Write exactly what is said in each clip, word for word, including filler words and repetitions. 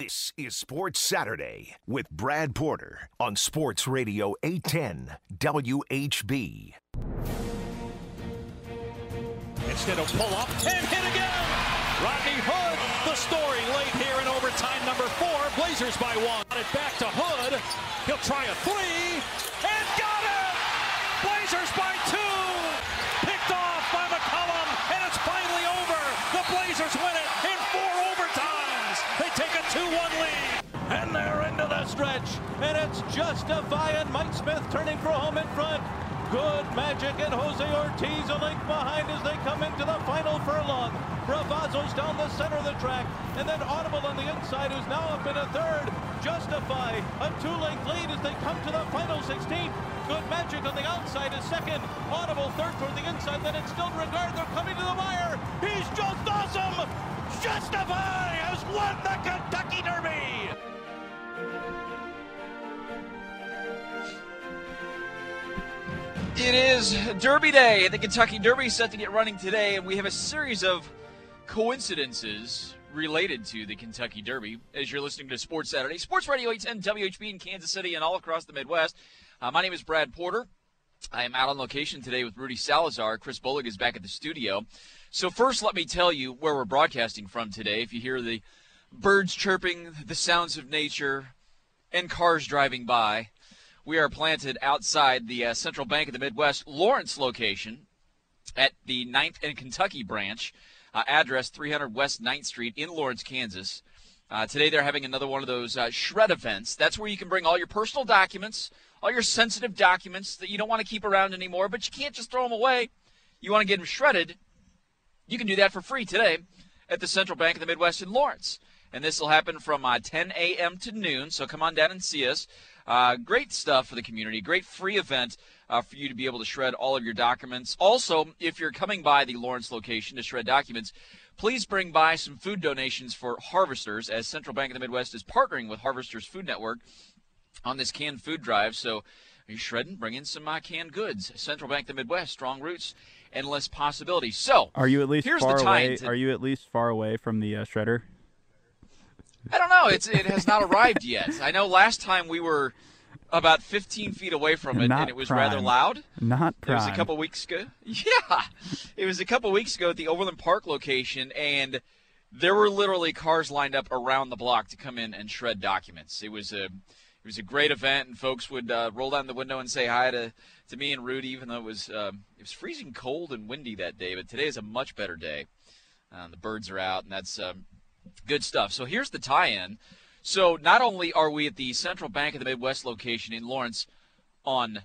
This is Sports Saturday with Brad Porter on Sports Radio eight ten W H B. Instead of pull up and hit again. Rodney Hood, the story late here in overtime number four. Blazers by one. It back to Hood. He'll try a three and got it. Blazers by two. Picked off by McCollum, and it's finally over. The Blazers win it in four overtimes. They take a two one lead. And they're into the stretch, and it's justifying. Mike Smith turning for home in front. Good magic, and Jose Ortiz a length behind as they come into the final furlong. Bravazzo's down the center of the track, and then Audible on the inside, who's now up in a third. Justify a two-length lead as they come to the final sixteen. Good magic on the outside is second. Audible third toward the inside, then it's still regard. They're coming to the wire. He's just awesome. Justify has won the Kentucky Derby. It is Derby Day, and the Kentucky Derby is set to get running today, and we have a series of coincidences related to the Kentucky Derby as you're listening to Sports Saturday. Sports Radio eight ten W H B in Kansas City and all across the Midwest. Uh, my name is Brad Porter. I am out on location today with Rudy Salazar. Chris Bullock is back at the studio. So first, let me tell you where we're broadcasting from today. If you hear the birds chirping, the sounds of nature, and cars driving by, we are planted outside the uh, Central Bank of the Midwest Lawrence location at the ninth and Kentucky branch, uh, address three hundred West ninth Street in Lawrence, Kansas. Uh, today they're having another one of those uh, shred events. That's where you can bring all your personal documents, all your sensitive documents that you don't want to keep around anymore, but you can't just throw them away. You want to get them shredded. You can do that for free today at the Central Bank of the Midwest in Lawrence. And this will happen from uh, ten a.m. to noon, so come on down and see us. Uh, great stuff for the community, great free event uh, for you to be able to shred all of your documents. Also, if you're coming by the Lawrence location to shred documents, please bring by some food donations for Harvesters, as Central Bank of the Midwest is partnering with Harvesters Food Network on this canned food drive. So are you shredding? Bring in some uh, canned goods. Central Bank of the Midwest, strong roots, endless possibilities. So are you at least here's far the away? to, are you at least far away from the uh, shredder? I don't know. It's it has not arrived yet. I know last time we were about fifteen feet away from it, Not and it was prime. rather loud. Not prime. It was a couple weeks ago. Yeah, it was a couple weeks ago at the Overland Park location, and there were literally cars lined up around the block to come in and shred documents. It was a it was a great event, and folks would uh, roll down the window and say hi to, to me and Rudy, even though it was uh, it was freezing cold and windy that day. But today is a much better day. Uh, the birds are out, and that's um, good stuff. So here's the tie-in. So not only are we at the Central Bank of the Midwest location in Lawrence on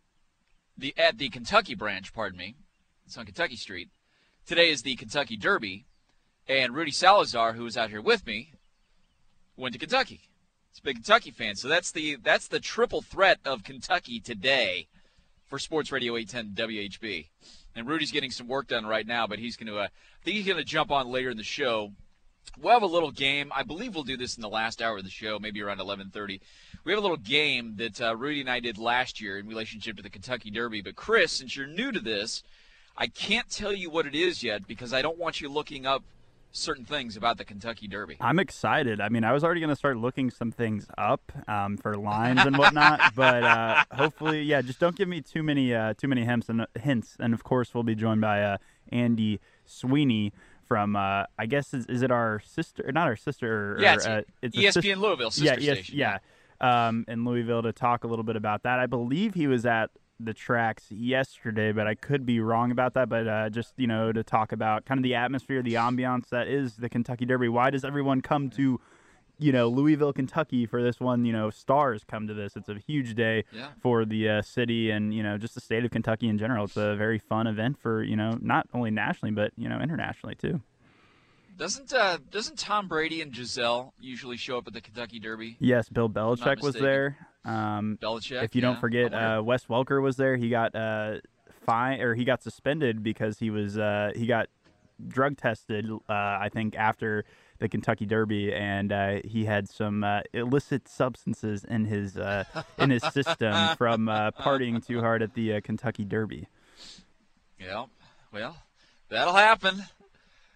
the at the Kentucky branch, pardon me, it's on Kentucky Street. Today is the Kentucky Derby, and Rudy Salazar, who is out here with me, went to Kentucky. He's a big Kentucky fan. So that's the that's the triple threat of Kentucky today for Sports Radio eight ten W H B. And Rudy's getting some work done right now, but he's going to uh, I think he's going to jump on later in the show. We'll have a little game. I believe we'll do this in the last hour of the show, maybe around eleven thirty. We have a little game that uh, Rudy and I did last year in relationship to the Kentucky Derby. But, Chris, since you're new to this, I can't tell you what it is yet because I don't want you looking up certain things about the Kentucky Derby. I'm excited. I mean, I was already going to start looking some things up um, for lines and whatnot, but uh, hopefully, yeah, just don't give me too many uh, too many hints. And, hints. And, of course, we'll be joined by uh, Andy Sweeney from, uh, I guess, is, is it our sister? Not our sister. Or, yeah, it's, uh, it's E S P N sister, Louisville, sister yeah, yes, station. Yeah, um, in Louisville to talk a little bit about that. I believe he was at the tracks yesterday, but I could be wrong about that. But uh, just, you know, to talk about kind of the atmosphere, the ambiance that is the Kentucky Derby. Why does everyone come to, you know, Louisville, Kentucky for this one? You know, stars come to this. It's a huge day yeah. for the uh, city and, you know, just the state of Kentucky in general. It's a very fun event for, you know, not only nationally, but, you know, internationally too. Doesn't uh, doesn't Tom Brady and Giselle usually show up at the Kentucky Derby? Yes, Bill Belichick was mistaken. there. Um, Belichick. If you yeah. don't forget, uh, Wes Welker was there. He got uh, fine or he got suspended because he was uh, he got drug tested. Uh, I think after the Kentucky Derby, and uh, he had some uh, illicit substances in his uh, in his system from uh, partying too hard at the uh, Kentucky Derby. Yeah, well, that'll happen.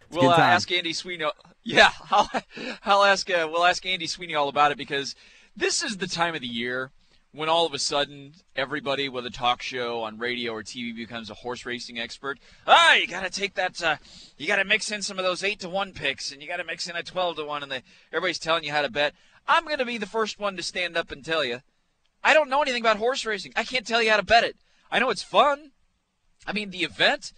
we'll uh, ask Andy Sweeney. Yeah, I'll, I'll ask. Uh, we'll ask Andy Sweeney all about it, because this is the time of the year when all of a sudden everybody with a talk show on radio or T V becomes a horse racing expert. Ah, you got to take that. Uh, you got to mix in some of those eight to one picks, and you got to mix in a twelve to one, and the, everybody's telling you how to bet. I'm going to be the first one to stand up and tell you, I don't know anything about horse racing. I can't tell you how to bet it. I know it's fun. I mean, the event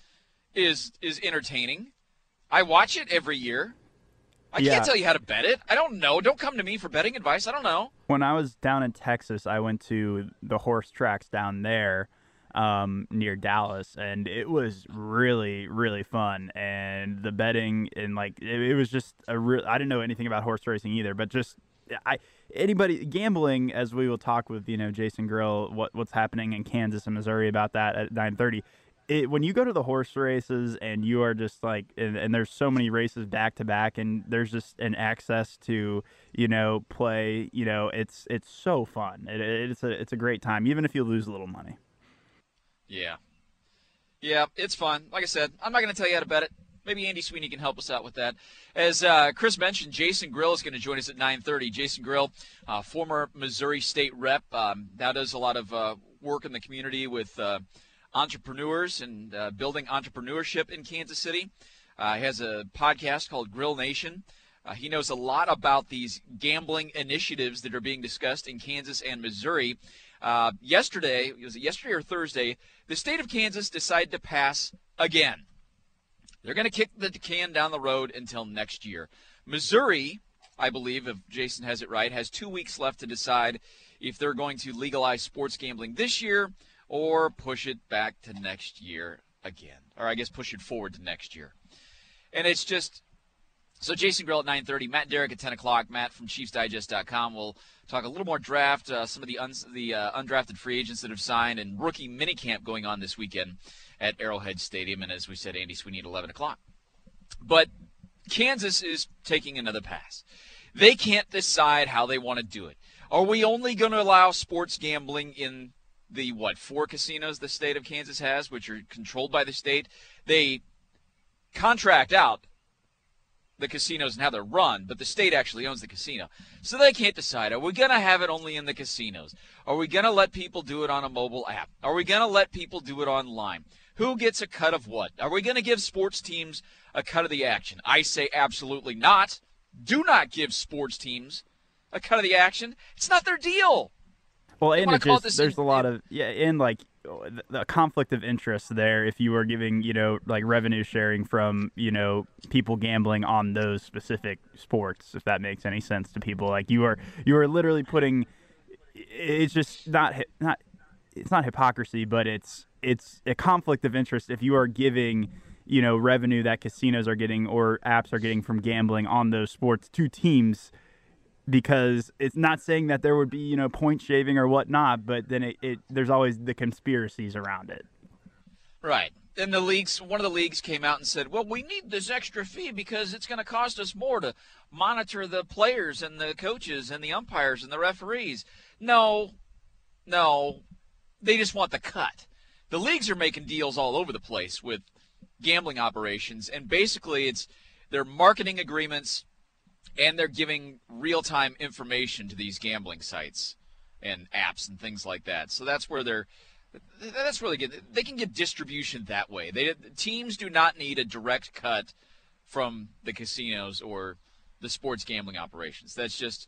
is is entertaining. I watch it every year. I yeah. can't tell you how to bet it. I don't know. Don't come to me for betting advice. I don't know. When I was down in Texas, I went to the horse tracks down there um, near Dallas, and it was really, really fun. And the betting and like it, it was just a real. I didn't know anything about horse racing either, but just I anybody gambling, as we will talk with you know Jason Grill, what what's happening in Kansas and Missouri about that at nine thirty. It, when you go to the horse races and you are just like, and, and there's so many races back to back, and there's just an access to, you know, play, you know, it's it's so fun. It, it's a it's a great time, even if you lose a little money. Yeah, yeah, it's fun. Like I said, I'm not going to tell you how to bet it. Maybe Andy Sweeney can help us out with that. As uh, Chris mentioned, Jason Grill is going to join us at nine thirty. Jason Grill, uh, former Missouri State rep, um, now does a lot of uh, work in the community with. Uh, entrepreneurs and uh, building entrepreneurship in Kansas City. Uh, he has a podcast called Grill Nation. Uh, he knows a lot about these gambling initiatives that are being discussed in Kansas and Missouri. Uh, yesterday, was it yesterday or Thursday, the state of Kansas decided to pass again. They're going to kick the can down the road until next year. Missouri, I believe, if Jason has it right, has two weeks left to decide if they're going to legalize sports gambling this year or push it back to next year again. Or I guess push it forward to next year. And it's just, so Jason Grill at nine thirty, Matt and Derek at ten o'clock. Matt from Chiefs Digest dot com will talk a little more draft, uh, some of the un, the uh, undrafted free agents that have signed, and rookie minicamp going on this weekend at Arrowhead Stadium. And as we said, Andy Sweeney at eleven o'clock. But Kansas is taking another pass. They can't decide how they want to do it. Are we only going to allow sports gambling in the, what, four casinos the state of Kansas has, which are controlled by the state? They contract out the casinos and how they're run, but the state actually owns the casino. So they can't decide, are we going to have it only in the casinos? Are we going to let people do it on a mobile app? Are we going to let people do it online? Who gets a cut of what? Are we going to give sports teams a cut of the action? I say absolutely not. Do not give sports teams a cut of the action. It's not their deal. Well, and it just, there's a lot of, yeah, and like the conflict of interest there if you were giving, you know, like revenue sharing from, you know, people gambling on those specific sports, if that makes any sense to people. Like you are, you are literally putting, it's just not, not, it's not hypocrisy, but it's, it's a conflict of interest if you are giving, you know, revenue that casinos are getting or apps are getting from gambling on those sports to teams. Because it's not saying that there would be, you know, point shaving or whatnot, but then it, it there's always the conspiracies around it. Right. And the leagues, one of the leagues came out and said, well, we need this extra fee because it's going to cost us more to monitor the players and the coaches and the umpires and the referees. No, no, they just want the cut. The leagues are making deals all over the place with gambling operations, and basically it's their marketing agreements. And they're giving real-time information to these gambling sites and apps and things like that. So that's where they're that's really good. They can get distribution that way. They teams do not need a direct cut from the casinos or the sports gambling operations. That's just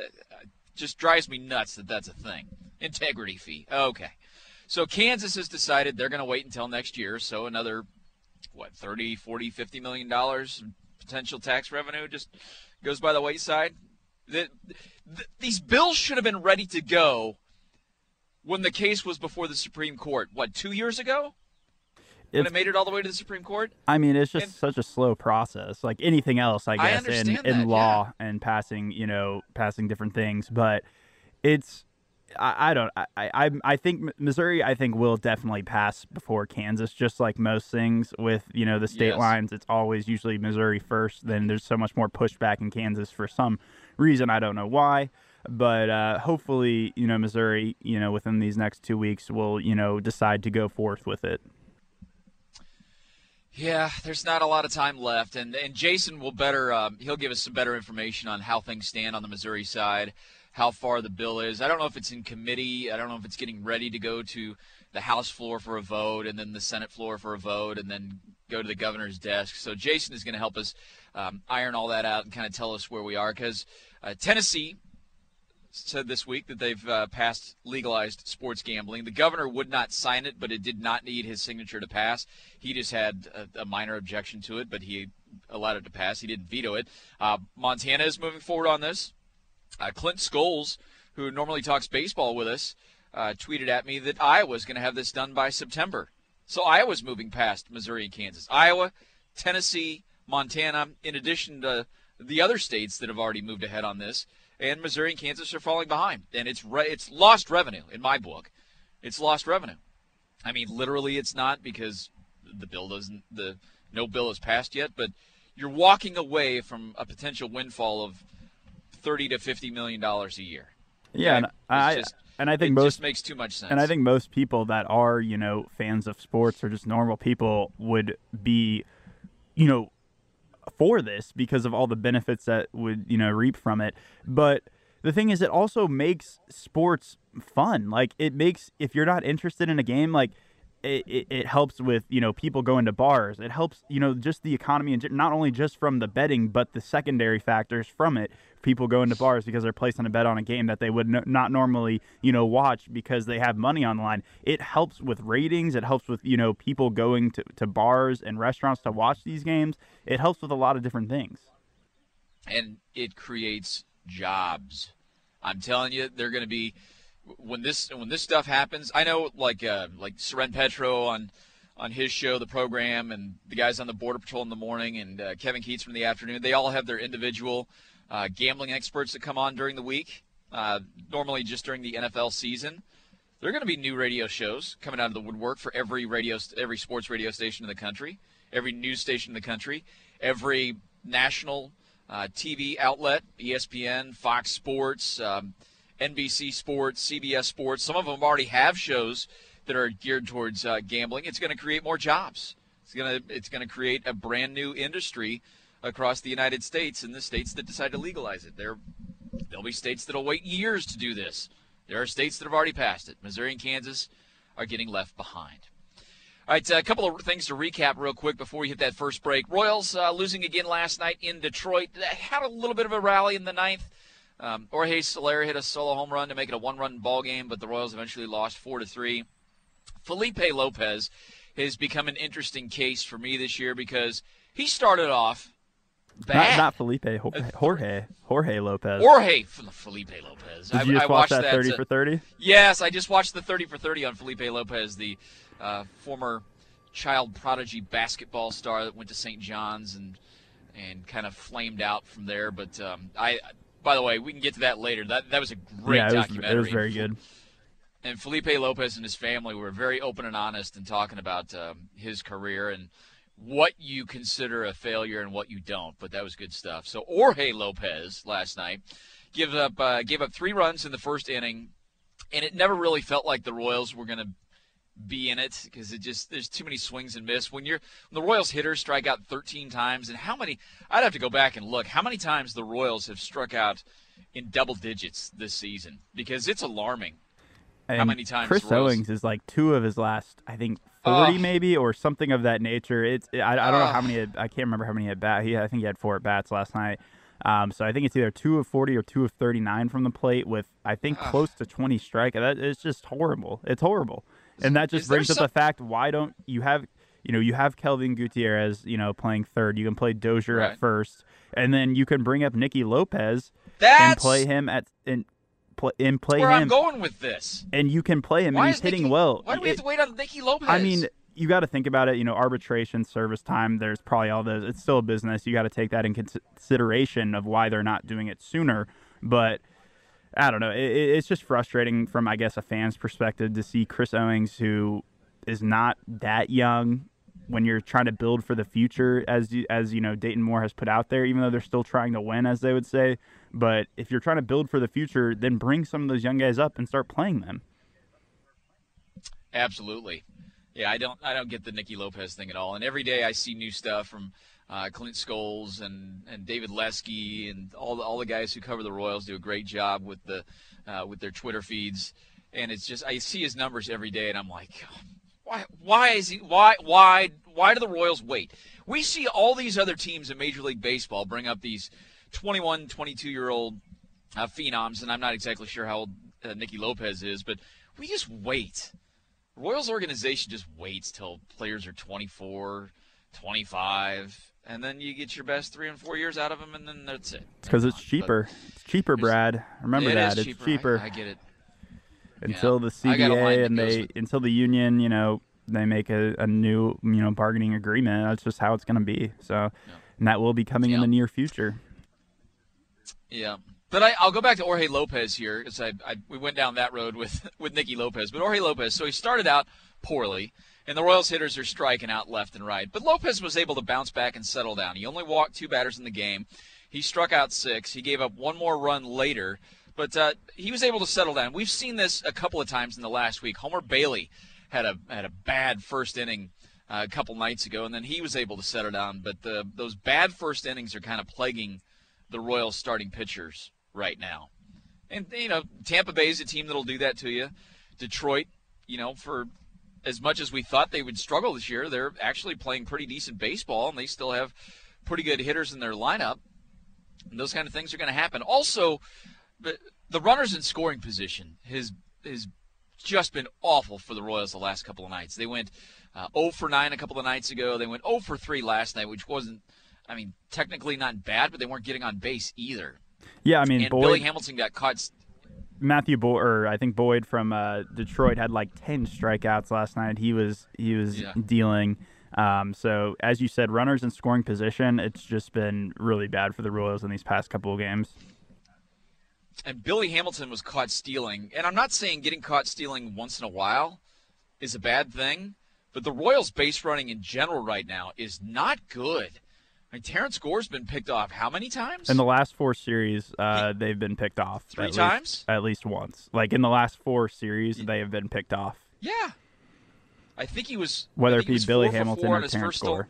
just drives me nuts that that's a thing. Integrity fee. Okay. So Kansas has decided they're going to wait until next year. So another what, thirty, forty, fifty million dollars potential tax revenue just goes by the wayside. The, the, these bills should have been ready to go when the case was before the Supreme Court. What, two years ago? When it's, it made it all the way to the Supreme Court? I mean, it's just and, such a slow process. Like anything else, I guess, I in, that, in law yeah. and passing, you know, passing different things. But it's, I, I don't, I, I, I think Missouri, I think will definitely pass before Kansas, just like most things with, you know, the state yes. lines. It's always usually Missouri first. Then there's so much more pushback in Kansas for some reason. I don't know why. But uh, hopefully, you know, Missouri, you know, within these next two weeks will, you know, decide to go forth with it. Yeah, there's not a lot of time left, and and Jason will better um, he'll give us some better information on how things stand on the Missouri side, how far the bill is. I don't know if it's in committee. I don't know if it's getting ready to go to the House floor for a vote, and then the Senate floor for a vote, and then go to the governor's desk. So Jason is going to help us um, iron all that out and kind of tell us where we are, because uh, Tennessee said this week that they've uh, passed legalized sports gambling. The governor would not sign it, but it did not need his signature to pass. He just had a, a minor objection to it, but he allowed it to pass. He didn't veto it. Uh, Montana is moving forward on this. Uh, Clint Scholes, who normally talks baseball with us, uh, tweeted at me that Iowa is going to have this done by September. So Iowa's moving past Missouri and Kansas. Iowa, Tennessee, Montana, in addition to the other states that have already moved ahead on this, and Missouri and Kansas are falling behind. And it's re- it's lost revenue in my book. It's lost revenue. I mean, literally it's not, because the bill doesn't, the no bill is passed yet, but you're walking away from a potential windfall of thirty to fifty million dollars a year. Yeah, and I just, and I think it most just makes too much sense. And I think most people that are, you know, fans of sports or just normal people would be, you know, for this because of all the benefits that would, you know, reap from it. But the thing is, it also makes sports fun. Like, it makes, if you're not interested in a game, like, it, it, it helps with, you know, people going to bars. It helps, you know, just the economy, and not only just from the betting, but the secondary factors from it. People going to bars because they're placing a bet on a game that they would no, not normally, you know, watch because they have money on the line. It helps with ratings. It helps with, you know, people going to, to bars and restaurants to watch these games. It helps with a lot of different things. And it creates jobs. I'm telling you, they're going to be, when this when this stuff happens, I know, like uh, like Seren Petro on on his show, The Program, and the guys on the Border Patrol in the morning, and uh, Kevin Keats from the afternoon, they all have their individual uh, gambling experts that come on during the week, uh, normally just during the N F L season. There are going to be new radio shows coming out of the woodwork for every radio, every sports radio station in the country, every news station in the country, every national uh, T V outlet, E S P N, Fox Sports, um, N B C Sports, C B S Sports. Some of them already have shows that are geared towards uh, gambling. It's going to create more jobs. It's going to it's going to create a brand new industry across the United States and the states that decide to legalize it. There, there'll be states that'll wait years to do this. There are states that have already passed it. Missouri and Kansas are getting left behind. All right, a couple of things to recap real quick before we hit that first break. Royals uh, losing again last night in Detroit. Had a little bit of a rally in the ninth. Um, Jorge Soler hit a solo home run to make it a one-run ball game, but the Royals eventually lost four to three. Felipe Lopez has become an interesting case for me this year because he started off bad. Not, not Felipe, Jorge, Jorge Lopez. Jorge Felipe Lopez. Did you I, just I watch watched that thirty for thirty? Yes, I just watched the thirty for thirty on Felipe Lopez, the uh, former child prodigy basketball star that went to Saint John's and and kind of flamed out from there. But um, I. By the way, we can get to that later. That that was a great yeah, it was, documentary. It was very good. And Felipe Lopez and his family were very open and honest in talking about um, his career and what you consider a failure and what you don't. But that was good stuff. So Jorge Lopez last night gave up uh, gave up three runs in the first inning, and it never really felt like the Royals were going to be in it because it just there's too many swings and miss. When you're when the Royals hitters strike out thirteen times, and how many I'd have to go back and look how many times the Royals have struck out in double digits this season, because it's alarming. And how many times Chris Royals, Owings is like two of his last, I think forty uh, maybe, or something of that nature. It's I, I don't uh, know how many. I can't remember how many at bat. He I think he had four at bats last night. Um, so I think it's either two of forty or two of thirty-nine from the plate with I think uh, close to twenty strikeouts. That it's just horrible. It's horrible. And that just brings up some... the fact, why don't you have, you know, you have Kelvin Gutierrez, you know, playing third. You can play Dozier right. at first, and then you can bring up Nicky Lopez That's... and play him at and play and play where him. I'm going with this. And you can play him, why and he's hitting Nicky... well. Why do we it, have to wait on Nicky Lopez? I mean, you got to think about it. You know, arbitration, service time. There's probably all those. It's still a business. You got to take that in consideration of why they're not doing it sooner. But I don't know. It, it's just frustrating from, I guess, a fan's perspective to see Chris Owings, who is not that young, when you're trying to build for the future, as you, as you know, Dayton Moore has put out there, even though they're still trying to win, as they would say. But if you're trying to build for the future, then bring some of those young guys up and start playing them. Absolutely. Yeah, I don't I don't get the Nicky Lopez thing at all. And every day I see new stuff from uh, Clint Scholes and, and David Lesky and all the, all the guys who cover the Royals do a great job with the uh, with their Twitter feeds. And it's just I see his numbers every day, and I'm like, why why is he why why why do the Royals wait? We see all these other teams in Major League Baseball bring up these twenty-one, twenty-two-year-old uh, phenoms, and I'm not exactly sure how old uh, Nicky Lopez is, but we just wait. Royals organization just waits till players are twenty-four, twenty-five, and then you get your best three and four years out of them, and then that's it. It's because it's cheaper. But it's cheaper, Brad. Remember it that. Is it's cheaper. cheaper. I, I get it. Until yeah. the C B A and they with... until the union, you know, they make a, a new, you know, bargaining agreement. That's just how it's going to be. So, yeah. And that will be coming yeah. in the near future. Yeah. But I, I'll go back to Jorge Lopez here, because I, I we went down that road with, with Nicky Lopez. But Jorge Lopez, so he started out poorly, and the Royals hitters are striking out left and right. But Lopez was able to bounce back and settle down. He only walked two batters in the game. He struck out six. He gave up one more run later, but uh, he was able to settle down. We've seen this a couple of times in the last week. Homer Bailey had a had a bad first inning uh, a couple nights ago, and then he was able to settle down. But the, those bad first innings are kind of plaguing the Royals starting pitchers right now. And, you know, Tampa Bay is a team that'll do that to you. Detroit, you know, for as much as we thought they would struggle this year, they're actually playing pretty decent baseball, and they still have pretty good hitters in their lineup. And those kind of things are going to happen. Also, the, the runners in scoring position has, has just been awful for the Royals the last couple of nights. They went uh, oh for nine a couple of nights ago. They went oh for three last night, which wasn't, I mean, technically not bad, but they weren't getting on base either. Yeah, I mean, and Boyd, Billy Hamilton got caught. Matthew Boyd, or I think Boyd from uh, Detroit had like ten strikeouts last night. He was he was yeah. dealing. Um, so as you said, runners in scoring position, it's just been really bad for the Royals in these past couple of games. And Billy Hamilton was caught stealing. And I'm not saying getting caught stealing once in a while is a bad thing, but the Royals' base running in general right now is not good. I mean, Terrence Gore's been picked off how many times? In the last four series, uh, he, they've been picked off. Three at times? Least, at least once. Like, in the last four series, yeah. they have been picked off. Yeah. I think he was Whether it be Billy four Hamilton four or Terrence Gore.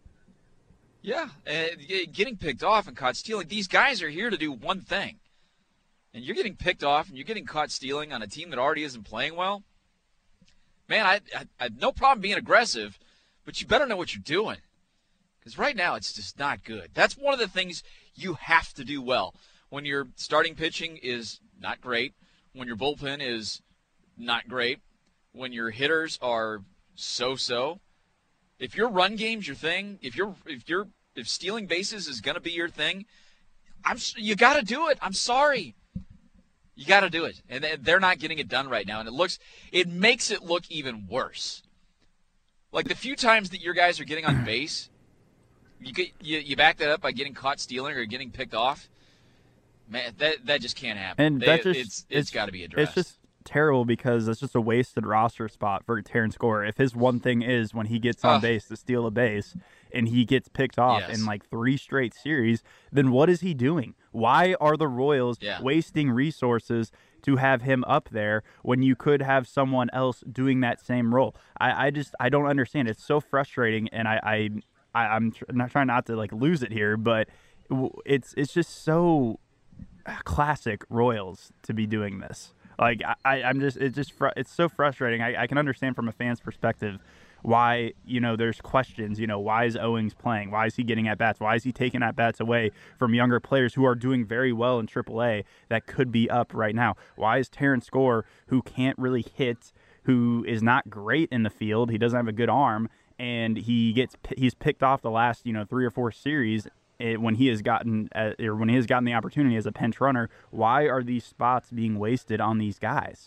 Yeah. Uh, getting picked off and caught stealing. These guys are here to do one thing. And you're getting picked off and you're getting caught stealing on a team that already isn't playing well. Man, I, I, I have no problem being aggressive, but you better know what you're doing. Because right now it's just not good. That's one of the things you have to do well. When your starting pitching is not great, when your bullpen is not great, when your hitters are so-so. If your run game's your thing, if you're if you're if stealing bases is going to be your thing, I'm you got to do it. I'm sorry. You got to do it. And they're not getting it done right now, and it looks it makes it look even worse. Like the few times that your guys are getting on base, You, get, you you back that up by getting caught stealing or getting picked off. Man, that that just can't happen. And they, that just, it's it's, it's got to be addressed. It's just terrible because it's just a wasted roster spot for Terrence Gore. If his one thing is when he gets on uh, base to steal a base and he gets picked off yes. in like three straight series, then what is he doing? Why are the Royals yeah. wasting resources to have him up there when you could have someone else doing that same role? I, I just I don't understand. It's so frustrating, and I. I I, I'm tr- not trying not to like lose it here, but it's it's just so classic Royals to be doing this. Like I, I'm just it's just fr- it's so frustrating. I, I can understand from a fan's perspective why you know there's questions. You know, why is Owings playing? Why is he getting at bats? Why is he taking at bats away from younger players who are doing very well in triple A that could be up right now? Why is Terrence Gore, who can't really hit, who is not great in the field, he doesn't have a good arm, and he gets he's picked off the last you know three or four series when he has gotten uh, or when he has gotten the opportunity as a pinch runner? Why are these spots being wasted on these guys?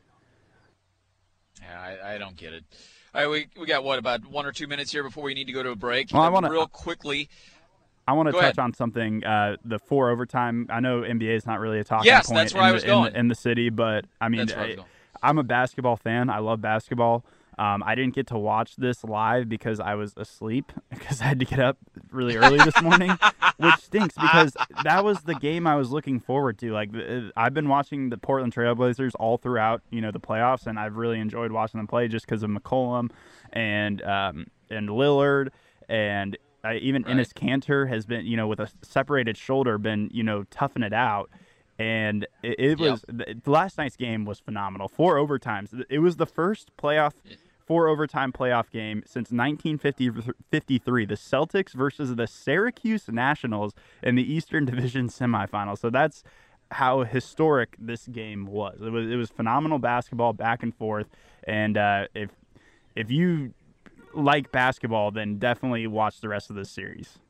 Yeah, I, I don't get it. All right, we we got what about one or two minutes here before we need to go to a break. Well, I want to real quickly. I want to touch ahead. on something. Uh, the four overtime. I know N B A is not really a talking yes, point that's where in, I was the, going. In, the, in the city, but I mean, that's where I was I, going. I'm a basketball fan. I love basketball. Um, I didn't get to watch this live because I was asleep because I had to get up really early this morning, which stinks because that was the game I was looking forward to. Like I've been watching the Portland Trailblazers all throughout, you know, the playoffs, and I've really enjoyed watching them play just because of McCollum and um, and Lillard, and I, even right. Enes Kanter has been, you know, with a separated shoulder, been, you know, toughing it out. And it, it was yep. the last night's game was phenomenal. Four overtimes. It was the first playoff. Four overtime playoff game since nineteen fifty-three, the Celtics versus the Syracuse Nationals in the Eastern Division semifinal. So that's how historic this game was. It was it was phenomenal basketball, back and forth. And uh, if if you like basketball, then definitely watch the rest of this series.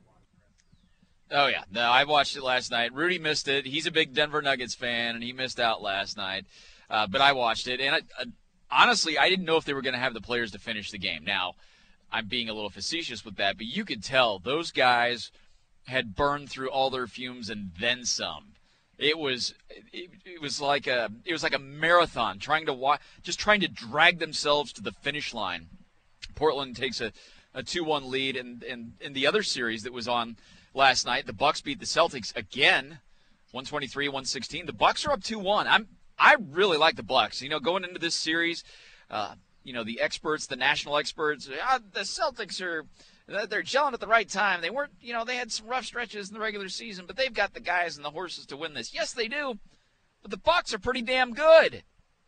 Oh, yeah. No, I watched it last night. Rudy missed it. He's a big Denver Nuggets fan, and he missed out last night. Uh, but I watched it, and I, I honestly, I didn't know if they were going to have the players to finish the game. Now, I'm being a little facetious with that, but you could tell those guys had burned through all their fumes and then some. It was it, it was like a it was like a marathon trying to wa- just trying to drag themselves to the finish line. Portland takes a, a two one lead, and in, in, in the other series that was on last night, the Bucks beat the Celtics again, one twenty-three one sixteen. The Bucks are up two one. I'm I really like the Bucks. You know, going into this series, uh, you know, the experts, the national experts, ah, the Celtics are they're gelling at the right time. They weren't, you know, they had some rough stretches in the regular season, but they've got the guys and the horses to win this. Yes, they do. But the Bucks are pretty damn good.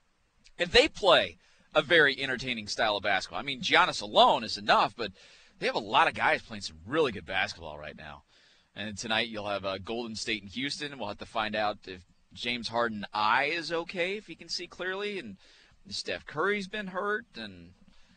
And they play a very entertaining style of basketball. I mean, Giannis alone is enough, but they have a lot of guys playing some really good basketball right now. And tonight you'll have uh, Golden State and Houston. We'll have to find out if James Harden's eye is okay, if he can see clearly. And Steph Curry's been hurt. And,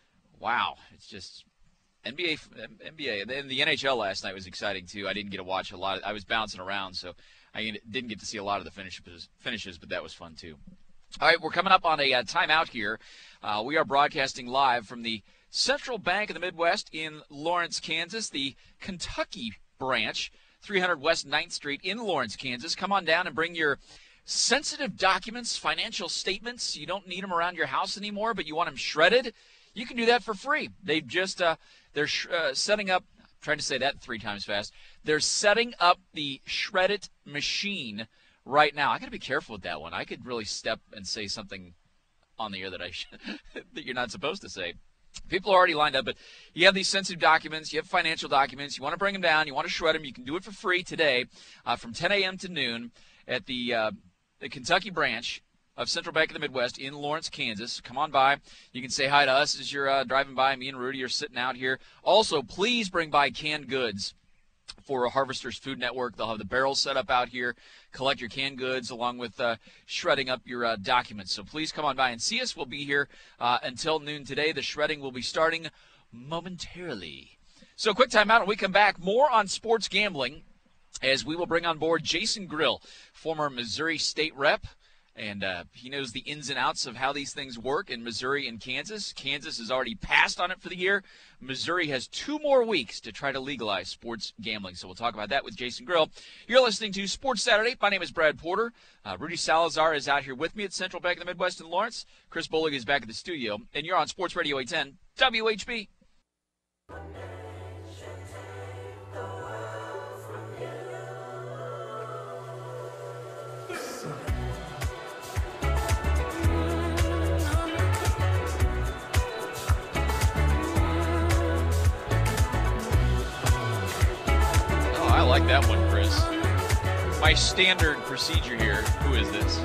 wow, it's just N B A. N B A. And the N H L last night was exciting, too. I didn't get to watch a lot. Of, I was bouncing around, so I didn't get to see a lot of the finishes, finishes but that was fun, too. All right, we're coming up on a uh, timeout here. Uh, we are broadcasting live from the Central Bank of the Midwest in Lawrence, Kansas, the Kentucky branch, three hundred West ninth Street in Lawrence, Kansas. Come on down and bring your sensitive documents, financial statements. You don't need them around your house anymore, but you want them shredded. You can do that for free. They've just uh, they're sh- uh, setting up. I'm trying to say that three times fast. They're setting up the Shred It machine right now. I got to be careful with that one. I could really step and say something on the air that I should, that you're not supposed to say. People are already lined up, but you have these sensitive documents, you have financial documents, you want to bring them down, you want to shred them, you can do it for free today uh, from ten a.m. to noon at the, uh, the Kentucky branch of Central Bank of the Midwest in Lawrence, Kansas. Come on by. You can say hi to us as you're uh, driving by. Me and Rudy are sitting out here. Also, please bring by canned goods for Harvesters Food Network. They'll have the barrels set up out here. Collect your canned goods along with uh, shredding up your uh, documents. So please come on by and see us. We'll be here uh, until noon today. The shredding will be starting momentarily. So quick time out, and we come back. More on sports gambling as we will bring on board Jason Grill, former Missouri State rep. And uh, he knows the ins and outs of how these things work in Missouri and Kansas. Kansas has already passed on it for the year. Missouri has two more weeks to try to legalize sports gambling. So we'll talk about that with Jason Grill. You're listening to Sports Saturday. My name is Brad Porter. Uh, Rudy Salazar is out here with me at Central Bank of the Midwest in Lawrence. Chris Bollig is back at the studio. And you're on Sports Radio eight ten W H B. I like that one, Chris. My standard procedure here. Who is this?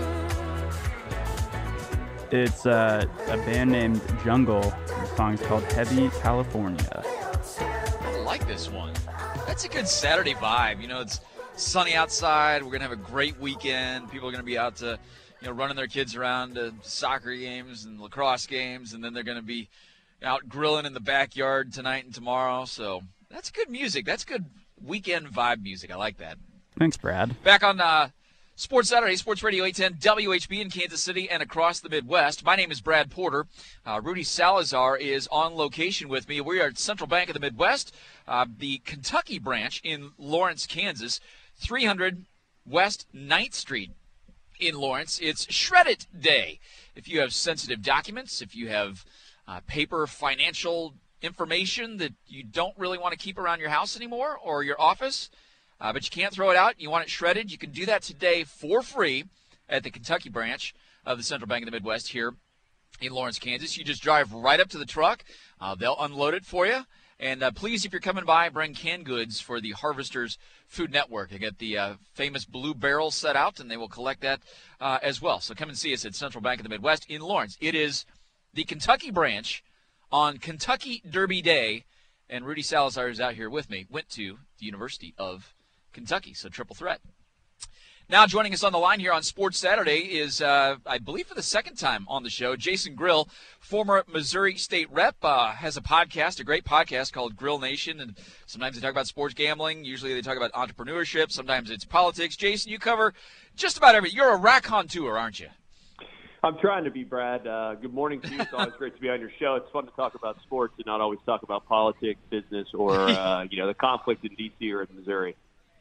It's uh, a band named Jungle. The song's called Heavy California. I like this one. That's a good Saturday vibe. You know, it's sunny outside. We're going to have a great weekend. People are going to be out to, you know, running their kids around to soccer games and lacrosse games, and then they're going to be out grilling in the backyard tonight and tomorrow. So that's good music. That's good weekend vibe music. I like that. Thanks, Brad. Back on uh, Sports Saturday, Sports Radio eight ten W H B in Kansas City and across the Midwest. My name is Brad Porter. Uh, Rudy Salazar is on location with me. We are at Central Bank of the Midwest, uh, the Kentucky branch in Lawrence, Kansas, three hundred West ninth Street in Lawrence. It's Shred It Day. If you have sensitive documents, if you have uh, paper financial information that you don't really want to keep around your house anymore or your office, uh, but you can't throw it out, you want it shredded, you can do that today for free at the Kentucky branch of the Central Bank of the Midwest here in Lawrence, Kansas. You just drive right up to the truck. Uh, they'll unload it for you. And uh, please, if you're coming by, bring canned goods for the Harvesters Food Network. They get the uh, famous blue barrel set out, and they will collect that uh, as well. So come and see us at Central Bank of the Midwest in Lawrence. It is the Kentucky branch on Kentucky Derby Day, and Rudy Salazar is out here with me. Went to the University of Kentucky, so triple threat. Now joining us on the line here on Sports Saturday is, uh, I believe for the second time on the show, Jason Grill, former Missouri State rep, uh, has a podcast, a great podcast called Grill Nation, and sometimes they talk about sports gambling. Usually they talk about entrepreneurship. Sometimes it's politics. Jason, you cover just about everything. You're a raconteur, aren't you? I'm trying to be, Brad. Uh, good morning to you. It's always great to be on your show. It's fun to talk about sports and not always talk about politics, business, or uh, you know the conflict in D C or in Missouri.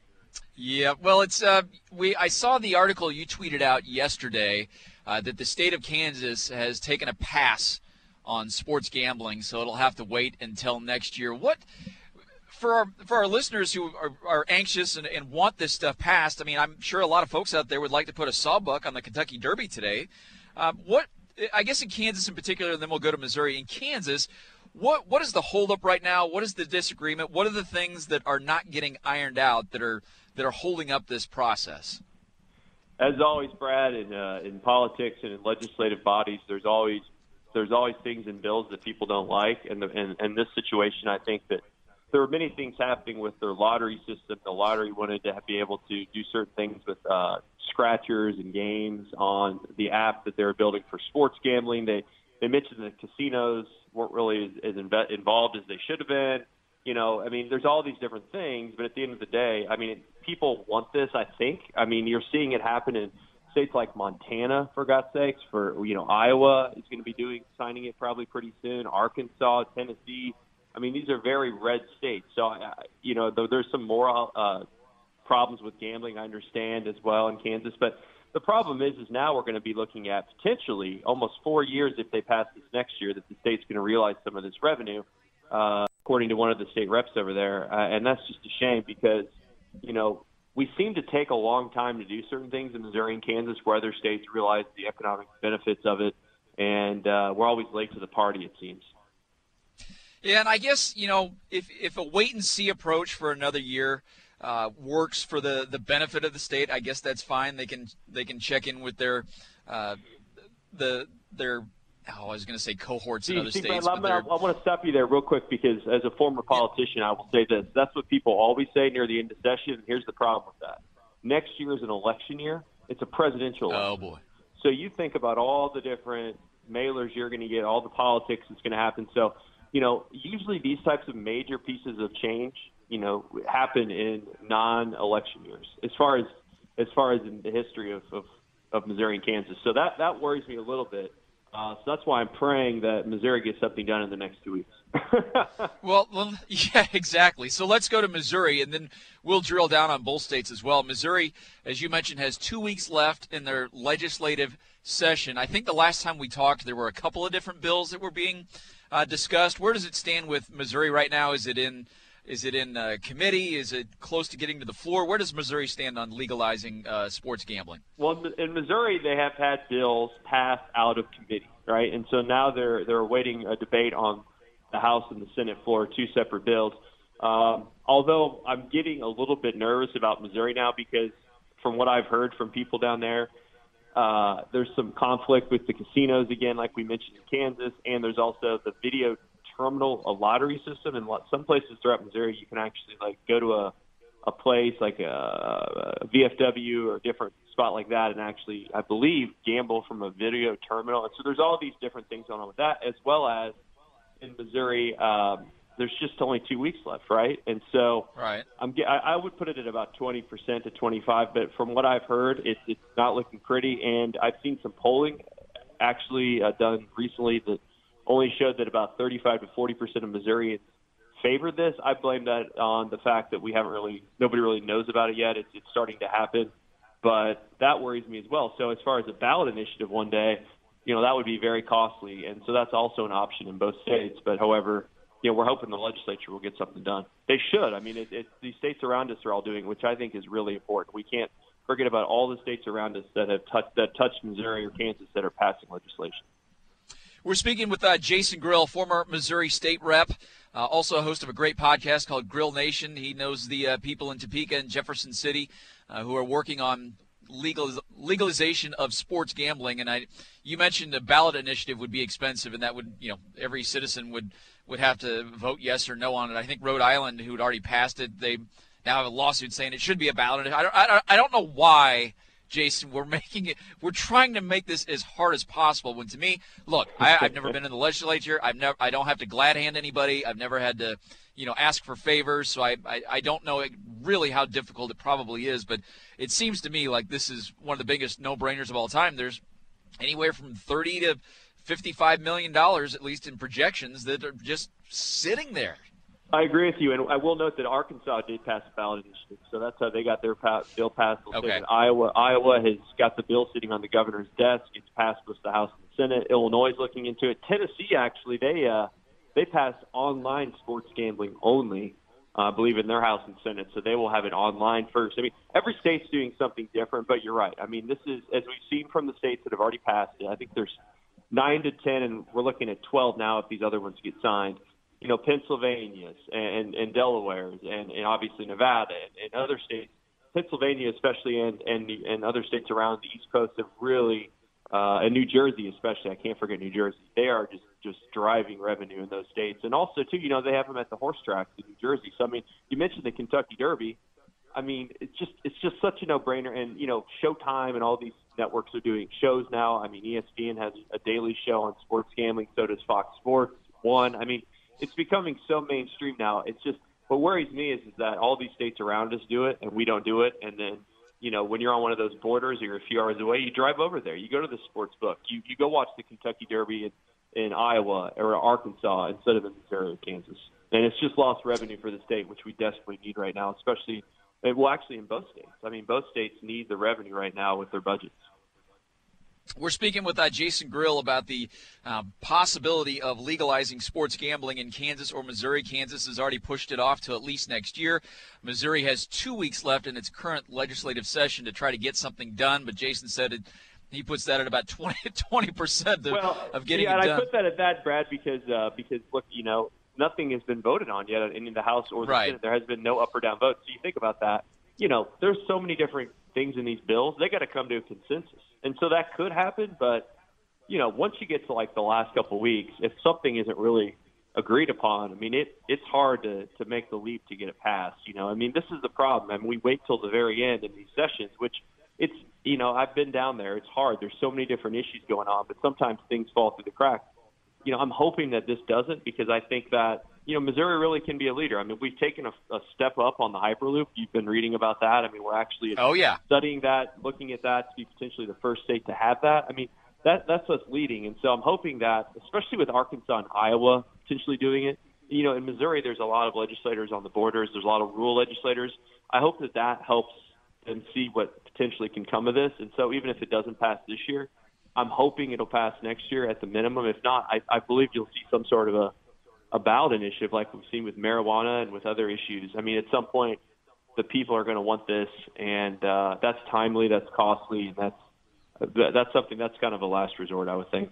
Yeah, well, it's uh, we. I saw the article you tweeted out yesterday uh, that the state of Kansas has taken a pass on sports gambling, so it'll have to wait until next year. What for our for our listeners who are, are anxious and, and want this stuff passed? I mean, I'm sure a lot of folks out there would like to put a sawbuck on the Kentucky Derby today. Uh, what I guess in Kansas in particular, and then we'll go to Missouri. In Kansas, what what is the holdup right now? What is the disagreement? What are the things that are not getting ironed out that are that are holding up this process? As always, Brad, in uh, in politics and in legislative bodies, there's always there's always things in bills that people don't like. And in and this situation, I think that there were many things happening with their lottery system. The lottery wanted to be able to do certain things with uh, scratchers and games on the app that they were building for sports gambling. They they mentioned that casinos weren't really as, as inv- involved as they should have been. You know, I mean, there's all these different things, but at the end of the day, I mean, people want this, I think. I mean, you're seeing it happen in states like Montana, for God's sakes, for, you know, Iowa is going to be doing, signing it probably pretty soon, Arkansas, Tennessee. I mean, these are very red states. So, uh, you know, though there's some moral uh, problems with gambling, I understand, as well in Kansas. But the problem is, is now we're going to be looking at potentially almost four years if they pass this next year that the state's going to realize some of this revenue, uh, according to one of the state reps over there. Uh, and that's just a shame because, you know, we seem to take a long time to do certain things in Missouri and Kansas where other states realize the economic benefits of it. And uh, we're always late to the party, it seems. Yeah, and I guess, you know, if if a wait-and-see approach for another year uh, works for the, the benefit of the state, I guess that's fine. They can they can check in with their uh, the their oh, I was going to say cohorts see, in other see, states. Brad, but I, I want to stop you there real quick because as a former politician, yeah. I will say this. That's what people always say near the end of session, and here's the problem with that. Next year is an election year. It's a presidential election. Oh, boy. So you think about all the different mailers you're going to get, all the politics that's going to happen. So, you know, usually these types of major pieces of change, you know, happen in non-election years as far as as far as in the history of, of, of Missouri and Kansas. So that, that worries me a little bit. Uh, so that's why I'm praying that Missouri gets something done in the next two weeks. well, well, yeah, exactly. So let's go to Missouri, and then we'll drill down on both states as well. Missouri, as you mentioned, has two weeks left in their legislative session. I think the last time we talked, there were a couple of different bills that were being uh, discussed. Where does it stand with Missouri right now? Is it in is it in uh, committee? Is it close to getting to the floor? Where does Missouri stand on legalizing uh, sports gambling? Well, in Missouri, they have had bills passed out of committee, right? And so now they're they're awaiting a debate on the House and the Senate floor, two separate bills. Um, although I'm getting a little bit nervous about Missouri now because from what I've heard from people down there, uh, there's some conflict with the casinos again, like we mentioned in Kansas, and there's also the video terminal, a lottery system. In some places throughout Missouri, you can actually like go to a, a place like a, a V F W or a different spot like that and actually, I believe, gamble from a video terminal. And so there's all these different things going on with that, as well as in Missouri, um, there's just only two weeks left, right? And so right. I'm, I, I would put it at about twenty percent to twenty-five, but from what I've heard, it's, it's not looking pretty. And I've seen some polling actually uh, done recently that only showed that about thirty-five to forty percent of Missourians favor this. I blame that on the fact that we haven't really, nobody really knows about it yet. It's, it's starting to happen, but that worries me as well. So as far as a ballot initiative one day, you know, that would be very costly. And so that's also an option in both states. But however, you know, we're hoping the legislature will get something done. They should. I mean, it, it, these states around us are all doing, which I think is really important. We can't forget about all the states around us that have touched that touched Missouri or Kansas that are passing legislation. We're speaking with uh, Jason Grill, former Missouri State rep, uh, also a host of a great podcast called Grill Nation. He knows the uh, people in Topeka and Jefferson City uh, who are working on legal legalization of sports gambling. And I, you mentioned a ballot initiative would be expensive, and that would, you know, every citizen would, would have to vote yes or no on it. I think Rhode Island, who had already passed it, they now have a lawsuit saying it should be a ballot. I don't, I don't, I don't know why, Jason, we're making it, we're trying to make this as hard as possible. When to me, look, I, I've never been in the legislature. I've never, I don't have to glad hand anybody. I've never had to, you know, ask for favors. So I, I, I don't know really how difficult it probably is, but it seems to me like this is one of the biggest no-brainers of all time. There's anywhere from thirty to fifty-five million dollars, at least in projections, that are just sitting there. I agree with you, and I will note that Arkansas did pass a ballot initiative, so that's how they got their bill passed. Okay. Iowa, Iowa has got the bill sitting on the governor's desk. It's passed with the House and the Senate. Illinois is looking into it. Tennessee, actually, they uh, they passed online sports gambling only, uh, I believe, in their House and Senate, so they will have it online first. I mean, every state's doing something different, but you're right. I mean, this is, as we've seen from the states that have already passed it, I think there's nine to ten, and we're looking at twelve now if these other ones get signed. You know, Pennsylvania's and, and Delaware's and, and obviously Nevada and, and other states, Pennsylvania especially, and, and, and other states around the East Coast have really, uh, and New Jersey especially, I can't forget New Jersey, they are just, just driving revenue in those states. And also, too, you know, they have them at the horse tracks in New Jersey. So, I mean, you mentioned the Kentucky Derby. I mean, it's just it's just such a no-brainer. And, you know, Showtime and all these networks are doing shows now. I mean, E S P N has a daily show on sports gambling. So does Fox Sports One. I mean, it's becoming so mainstream now. It's just what worries me is, is that all these states around us do it and we don't do it. And then, you know, when you're on one of those borders or you're a few hours away, you drive over there. You go to the sports book. You you go watch the Kentucky Derby in, in Iowa or Arkansas instead of in Missouri or Kansas. And it's just lost revenue for the state, which we desperately need right now, especially – well, actually in both states. I mean, both states need the revenue right now with their budgets. We're speaking with uh, Jason Grill about the uh, possibility of legalizing sports gambling in Kansas or Missouri. Kansas has already pushed it off to at least next year. Missouri has two weeks left in its current legislative session to try to get something done, but Jason said it, he puts that at about twenty percent of, well, of getting yeah, it done. And I put that at that, Brad, because, uh, because look, you know, nothing has been voted on yet in the House or the right. Senate. There has been no up or down vote. So you think about that. You know, there's so many different things in these bills. They got to come to a consensus. And so that could happen, but, you know, once you get to, like, the last couple of weeks, if something isn't really agreed upon, I mean, it it's hard to, to make the leap to get it passed. You know, I mean, this is the problem. I mean, we wait till the very end in these sessions, which it's, you know, I've been down there. It's hard. There's so many different issues going on, but sometimes things fall through the cracks. You know, I'm hoping that this doesn't, because I think that, you know, Missouri really can be a leader. I mean, we've taken a, a step up on the Hyperloop. You've been reading about that. I mean, we're actually oh, yeah. studying that, looking at that to be potentially the first state to have that. I mean, that that's what's leading. And so I'm hoping that, especially with Arkansas and Iowa potentially doing it, you know, in Missouri there's a lot of legislators on the borders. There's a lot of rural legislators. I hope that that helps them see what potentially can come of this. And so even if it doesn't pass this year, I'm hoping it'll pass next year at the minimum. If not, I, I believe you'll see some sort of a a ballot initiative like we've seen with marijuana and with other issues. I mean, at some point, the people are going to want this, and uh, that's timely, that's costly, and that's that's something that's kind of a last resort, I would think.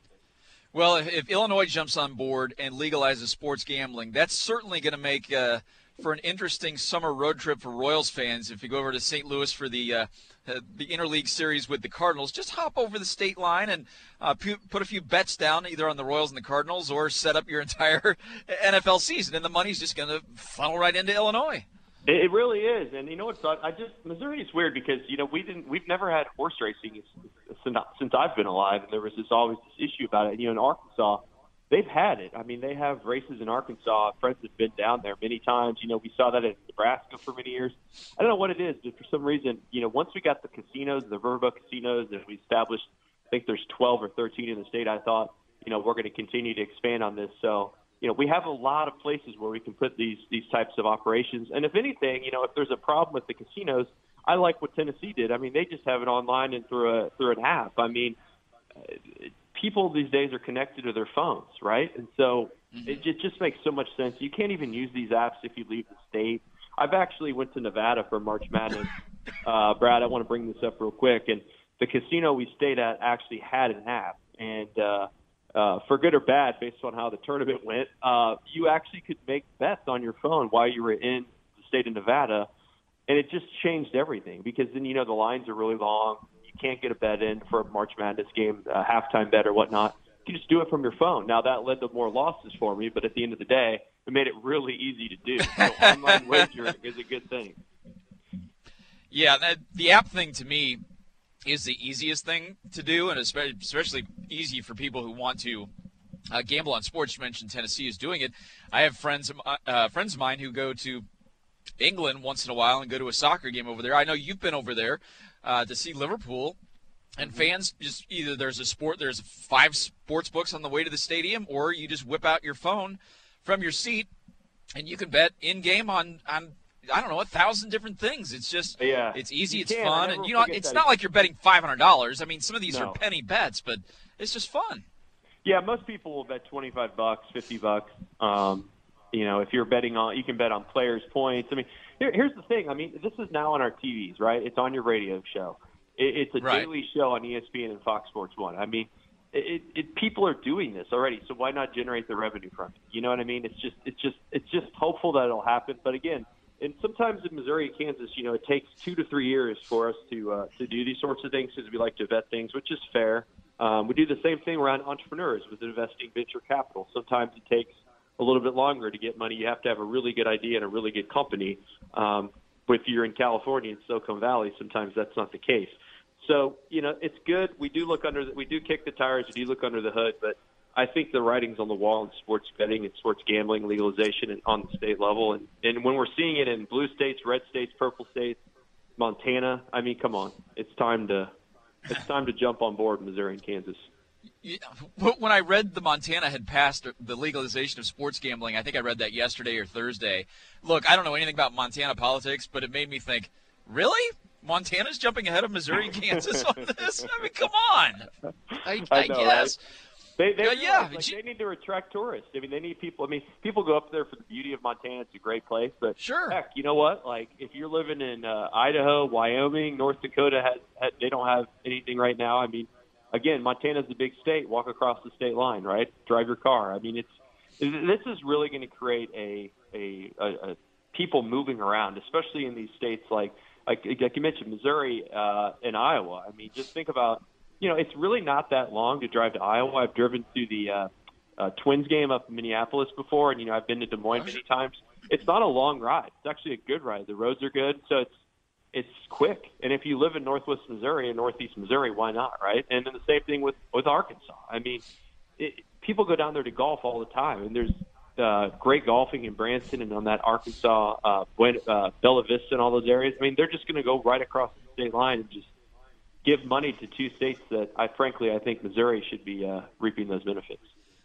Well, if, if Illinois jumps on board and legalizes sports gambling, that's certainly going to make uh, for an interesting summer road trip for Royals fans. If you go over to Saint Louis for the uh, uh, the interleague series with the Cardinals, just hop over the state line and uh, pu- put a few bets down, either on the Royals and the Cardinals, or set up your entire N F L season, and the money's just going to funnel right into Illinois. It really is, and you know what's I just Missouri is weird because you know we didn't we've never had horse racing since, since I've been alive, and there was this always this issue about it. You know, in Arkansas, they've had it. I mean, they have races in Arkansas. Friends have been down there many times. You know, we saw that in Nebraska for many years. I don't know what it is, but for some reason, you know, once we got the casinos, the Riverboat casinos, and we established, I think there's twelve or thirteen in the state. I thought, you know, we're going to continue to expand on this. So. You know, we have a lot of places where we can put these these types of operations. And if anything, you know, if there's a problem with the casinos, I like what Tennessee did. I mean, they just have it online and through a through an app. I mean, people these days are connected to their phones, right? And so Mm-hmm. it, it just makes so much sense. You can't even use these apps if you leave the state. I've actually went to Nevada for March Madness. Uh, Brad, I want to bring this up real quick. And the casino we stayed at actually had an app. And uh, uh, for good or bad, based on how the tournament went, uh, you actually could make bets on your phone while you were in the state of Nevada. And it just changed everything because then, you know, the lines are really long. You can't get a bet in for a March Madness game, a halftime bet or whatnot. You can just do it from your phone. Now, that led to more losses for me, but at the end of the day, it made it really easy to do. So online wagering is a good thing. Yeah, that, the app thing to me is the easiest thing to do, and especially, especially easy for people who want to uh, gamble on sports. You mentioned Tennessee is doing it. I have friends, uh, friends of mine who go to England once in a while and go to a soccer game over there. I know you've been over there uh, to see Liverpool. And fans just either there's a sport, there's five sports books on the way to the stadium, or you just whip out your phone from your seat and you can bet in game on, on I don't know, a thousand different things. It's just, yeah. it's easy, You it's can. fun, I and never you know, forget it's that. not like you're betting five hundred dollars. I mean, some of these No. are penny bets, but it's just fun. Yeah, most people will bet twenty-five bucks, fifty bucks. Um, you know, if you're betting on, you can bet on players' points. I mean, here, here's the thing. I mean, this is now on our T Vs, right? It's on your radio show. It's a Right. daily show on E S P N and Fox Sports one. I mean, it, it, people are doing this already, so why not generate the revenue from it? You know what I mean? It's just, it's just, it's just hopeful that it'll happen. But again, and sometimes in Missouri and Kansas, you know, it takes two to three years for us to uh, to do these sorts of things because we like to vet things, which is fair. Um, we do the same thing around entrepreneurs with investing venture capital. Sometimes it takes a little bit longer to get money. You have to have a really good idea and a really good company. Um, if you're in California and Silicon Valley, sometimes that's not the case. So, you know, it's good. We do look under the, we do kick the tires. We do look under the hood, but I think the writing's on the wall in sports betting and sports gambling legalization and on the state level. And, and when we're seeing it in blue states, red states, purple states, Montana, I mean, come on, it's time to, it's time to jump on board Missouri and Kansas. Yeah, when I read the Montana had passed the legalization of sports gambling, I think I read that yesterday or Thursday. Look, I don't know anything about Montana politics, but it made me think, really? Montana's jumping ahead of Missouri and Kansas on this? I mean, come on. I, I, I know, guess. Right? They, they, Uh, yeah, realize, like, she- they need to attract tourists. I mean, they need people. I mean, people go up there for the beauty of Montana. It's a great place. But Sure. heck, you know what? Like, if you're living in uh, Idaho, Wyoming, North Dakota, has, has, they don't have anything right now. I mean, again, Montana's a big state. Walk across the state line, right? Drive your car. I mean, it's this is really going to create a, a, a, a people moving around, especially in these states like like, like you mentioned, Missouri uh, and Iowa. I mean, just think about, you know, it's really not that long to drive to Iowa. I've driven to the uh, uh, Twins game up in Minneapolis before, and, you know, I've been to Des Moines many times. It's not a long ride. It's actually a good ride. The roads are good, so it's it's quick. And if you live in northwest Missouri and northeast Missouri, why not, right? And then the same thing with, with Arkansas. I mean, it, people go down there to golf all the time, and there's uh, great golfing in Branson and on that Arkansas, uh, Buen- uh, Bella Vista and all those areas. I mean, they're just going to go right across the state line and just give money to two states that, I frankly, I think Missouri should be uh, reaping those benefits.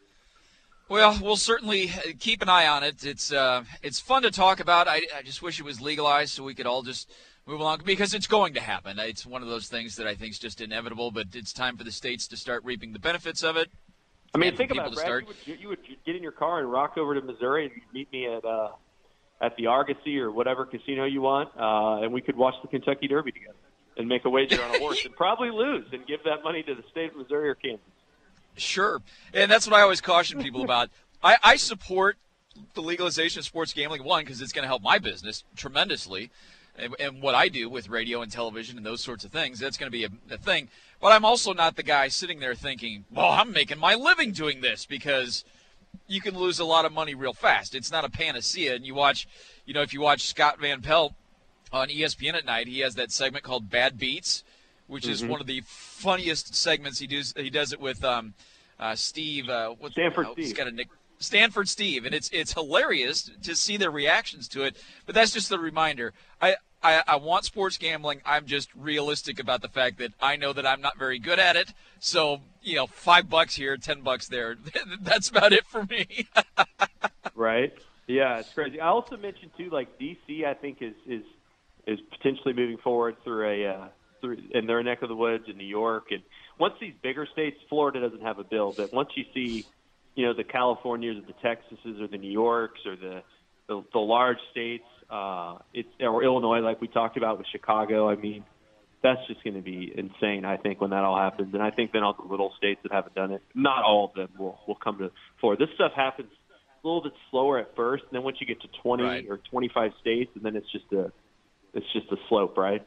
Well, we'll certainly keep an eye on it. It's uh, it's fun to talk about. I, I just wish it was legalized so we could all just move along, because it's going to happen. It's one of those things that I think is just inevitable, but it's time for the states to start reaping the benefits of it. I mean, and think for about people it, to Brad. start. You would, you would get in your car and rock over to Missouri and you'd meet me at uh, at the Argosy or whatever casino you want, uh, and we could watch the Kentucky Derby together and make a wager on a horse and probably lose and give that money to the state of Missouri or Kansas. Sure. And that's what I always caution people about. I, I support the legalization of sports gambling, one, because it's going to help my business tremendously. And, and what I do with radio and television and those sorts of things, that's going to be a, a thing. But I'm also not the guy sitting there thinking, well, I'm making my living doing this, because you can lose a lot of money real fast. It's not a panacea. And you watch, you know, if you watch Scott Van Pelt on E S P N at night, he has that segment called Bad Beats, which mm-hmm. is one of the funniest segments. He does he does it with um, uh, Steve. Uh, what's, Stanford oh, Steve. He's got a nick. Stanford Steve, and it's it's hilarious to see their reactions to it. But that's just the reminder. I, I, I want sports gambling. I'm just realistic about the fact that I know that I'm not very good at it. So, you know, five bucks here, ten bucks there. That's about it for me. Right? Yeah, it's crazy. I also mentioned too, like D C, I think is is is potentially moving forward through a uh, through in their neck of the woods in New York. And once these bigger states, Florida doesn't have a bill, but once you see, you know, the Californias or the Texases or the New Yorks or the the, the large states, uh, it's or Illinois, like we talked about with Chicago. I mean, that's just going to be insane, I think, when that all happens. And I think then all the little states that haven't done it, not all of them will, will come to Florida. This stuff happens a little bit slower at first, and then once you get to twenty right. or twenty-five states, and then it's just a it's just a slope, right?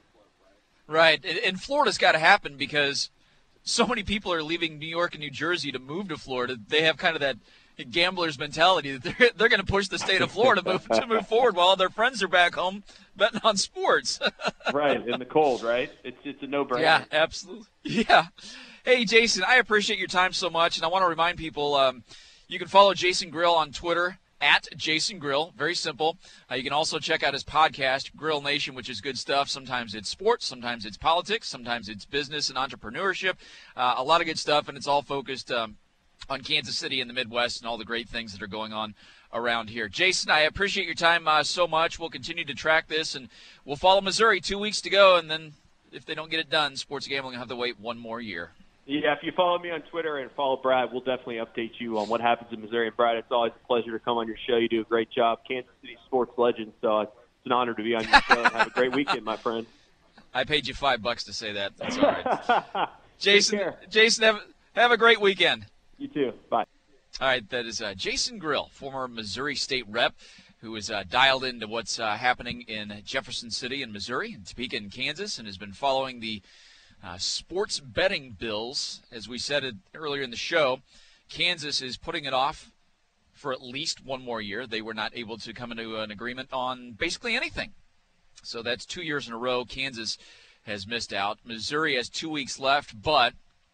Right. And, and Florida's got to happen because so many people are leaving New York and New Jersey to move to Florida. They have kind of that gambler's mentality that they're, they're going to push the state of Florida move, to move forward while their friends are back home betting on sports. Right, in the cold, right? It's it's a no-brainer. Yeah, absolutely. Yeah. Hey, Jason, I appreciate your time so much, and I want to remind people um, you can follow Jason Grill on Twitter, at Jason Grill. Very simple. Uh, you can also check out his podcast, Grill Nation, which is good stuff. Sometimes it's sports, sometimes it's politics, sometimes it's business and entrepreneurship. Uh, a lot of good stuff, and it's all focused um, on Kansas City and the Midwest and all the great things that are going on around here. Jason, I appreciate your time uh, so much. We'll continue to track this, and we'll follow Missouri. Two weeks to go, and then if they don't get it done, sports gambling will have to wait one more year. Yeah, if you follow me on Twitter and follow Brad, we'll definitely update you on what happens in Missouri. And Brad, it's always a pleasure to come on your show. You do a great job. Kansas City sports legend, so it's an honor to be on your show. Have a great weekend, my friend. I paid you five bucks to say that. That's all right. Jason, Jason, have, have a great weekend. You too. Bye. All right, that is uh, Jason Grill, former Missouri State rep, who is uh, dialed into what's uh, happening in Jefferson City in Missouri and Topeka in Kansas, and has been following the uh, sports betting bills. As we said it earlier in the show, Kansas is putting it off for at least one more year. They were not able to come into an agreement on basically anything. So that's two years in a row Kansas has missed out. Missouri has two weeks left, but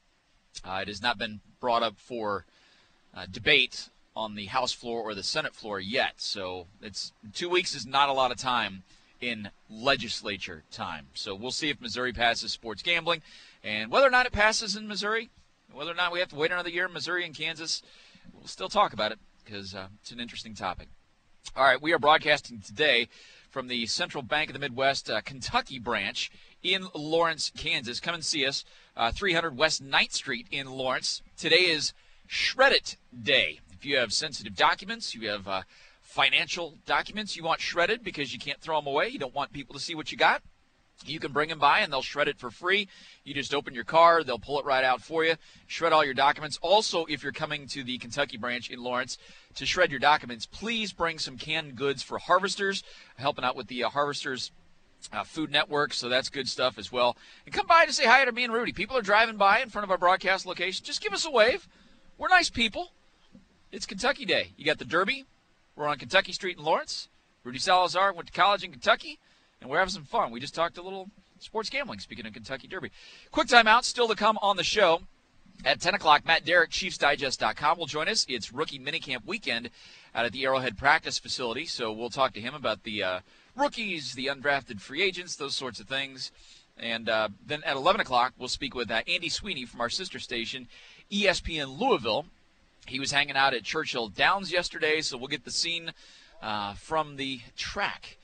uh, it has not been brought up for uh, debate on the House floor or the Senate floor yet. So it's two weeks is not a lot of time in legislature time. So we'll see if Missouri passes sports gambling, and whether or not it passes in Missouri, whether or not we have to wait another year in Missouri and Kansas, we'll still talk about it because uh, it's an interesting topic. All right, we are broadcasting today from the Central Bank of the Midwest uh, Kentucky branch in Lawrence, Kansas. Come and see us, uh, three hundred West ninth Street in Lawrence. Today is Shred It Day. If you have sensitive documents, you have uh, financial documents you want shredded because you can't throw them away, you don't want people to see what you got, you can bring them by and they'll shred it for free. You just open your car, they'll pull it right out for you, shred all your documents. Also, if you're coming to the Kentucky branch in Lawrence to shred your documents, please bring some canned goods for Harvesters, helping out with the uh, Harvesters uh, Food Network, so that's good stuff as well. And come by to say hi to me and Rudy. People are driving by in front of our broadcast location. Just give us a wave. We're nice people. It's Kentucky Day. You got the Derby. We're on Kentucky Street in Lawrence. Rudy Salazar went to college in Kentucky, and we're having some fun. We just talked a little sports gambling, speaking of Kentucky Derby. Quick timeout still to come on the show. At ten o'clock, Matt Derrick, Chiefs Digest dot com, will join us. It's rookie minicamp weekend out at the Arrowhead practice facility, so we'll talk to him about the uh, rookies, the undrafted free agents, those sorts of things. And uh, then at eleven o'clock, we'll speak with uh, Andy Sweeney from our sister station, E S P N Louisville. He was hanging out at Churchill Downs yesterday, so we'll get the scene uh, from the track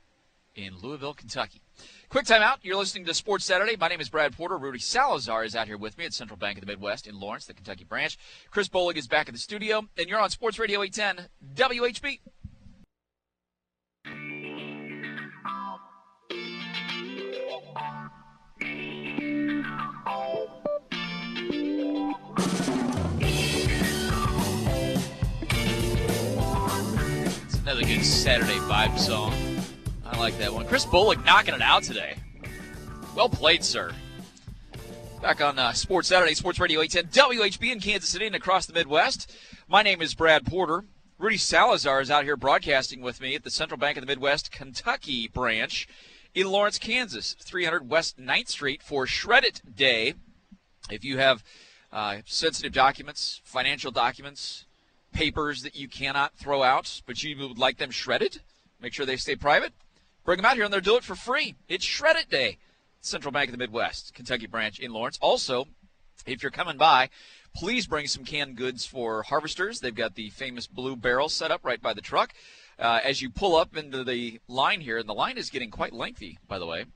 in Louisville, Kentucky. Quick timeout. You're listening to Sports Saturday. My name is Brad Porter. Rudy Salazar is out here with me at Central Bank of the Midwest in Lawrence, the Kentucky branch. Chris Bolig is back in the studio, and you're on Sports Radio eight ten W H B. It's another good Saturday vibe song. I like that one. Chris Bolig knocking it out today. Well played, sir. Back on uh, Sports Saturday, Sports Radio eight ten W H B in Kansas City and across the Midwest. My name is Brad Porter. Rudy Salazar is out here broadcasting with me at the Central Bank of the Midwest Kentucky branch in Lawrence, Kansas, three hundred West ninth Street for Shred It Day. If you have uh, sensitive documents, financial documents, papers that you cannot throw out, but you would like them shredded, make sure they stay private, bring them out here and they'll do it for free. It's Shred It Day. Central Bank of the Midwest, Kentucky branch in Lawrence. Also, if you're coming by, please bring some canned goods for Harvesters. They've got the famous blue barrel set up right by the truck. Uh, as you pull up into the line here, and the line is getting quite lengthy, by the way.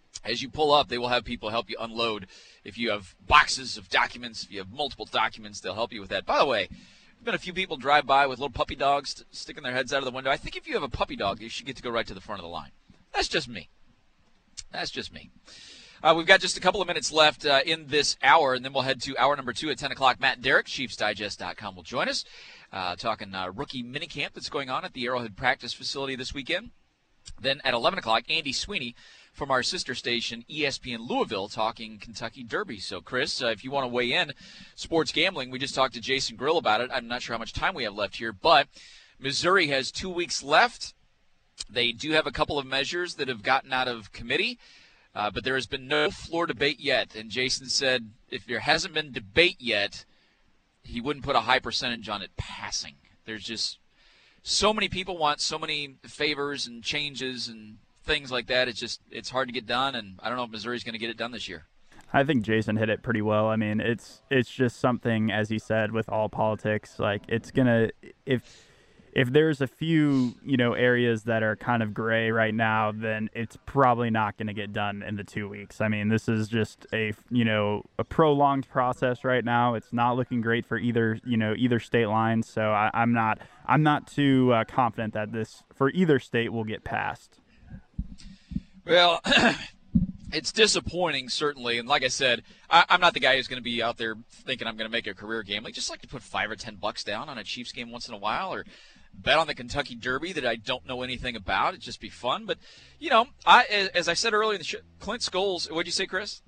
As you pull up, they will have people help you unload. If you have boxes of documents, if you have multiple documents, they'll help you with that. By the way, there's been a few people drive by with little puppy dogs st- sticking their heads out of the window. I think if you have a puppy dog, you should get to go right to the front of the line. That's just me. That's just me. Uh, we've got just a couple of minutes left uh, in this hour, and then we'll head to hour number two at ten o'clock. Matt Derrick, Chiefs Digest dot com, will join us, uh, talking uh, rookie minicamp that's going on at the Arrowhead practice facility this weekend. Then at eleven o'clock, Andy Sweeney from our sister station, E S P N Louisville, talking Kentucky Derby. So, Chris, uh, if you want to weigh in sports gambling, we just talked to Jason Grill about it. I'm not sure how much time we have left here, but Missouri has two weeks left. They do have a couple of measures that have gotten out of committee, uh, but there has been no floor debate yet. And Jason said if there hasn't been debate yet, he wouldn't put a high percentage on it passing. There's just so many people want so many favors and changes and things like that. It's just it's hard to get done, and I don't know if Missouri's going to get it done this year. I think Jason hit it pretty well. I mean, it's it's just something, as he said, with all politics. Like, it's gonna if if there's a few you know areas that are kind of gray right now, then it's probably not going to get done in the two weeks. I mean, this is just a you know a prolonged process right now. It's not looking great for either you know either state line. So I, I'm not I'm not too uh, confident that this for either state will get passed. Well, it's disappointing, certainly. And like I said, I, I'm not the guy who's going to be out there thinking I'm going to make a career gambling. Just like to put five or ten bucks down on a Chiefs game once in a while, or bet on the Kentucky Derby that I don't know anything about. It'd just be fun. But, you know, I as I said earlier in the show, Clint Scholes, what'd you say, Chris?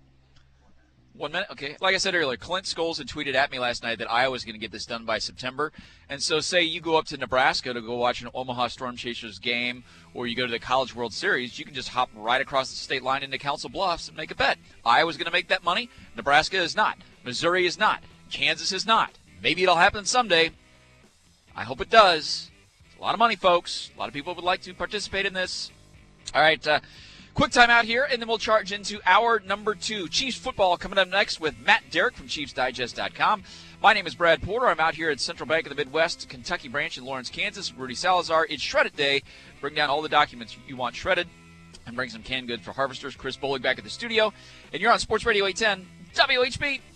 One minute? Okay. Like I said earlier, Clint Scholes had tweeted at me last night that Iowa's going to get this done by September. And so say you go up to Nebraska to go watch an Omaha Storm Chasers game, or you go to the College World Series, you can just hop right across the state line into Council Bluffs and make a bet. Iowa's going to make that money. Nebraska is not. Missouri is not. Kansas is not. Maybe it'll happen someday. I hope it does. It's a lot of money, folks. A lot of people would like to participate in this. All right, uh, quick time out here, and then we'll charge into hour number two. Chiefs football coming up next with Matt Derrick from Chiefs Digest dot com. My name is Brad Porter. I'm out here at Central Bank of the Midwest, Kentucky branch in Lawrence, Kansas. Rudy Salazar. It's Shred It Day. Bring down all the documents you want shredded and bring some canned goods for harvesters. Chris Bolig back at the studio. And you're on Sports Radio eight ten W H B.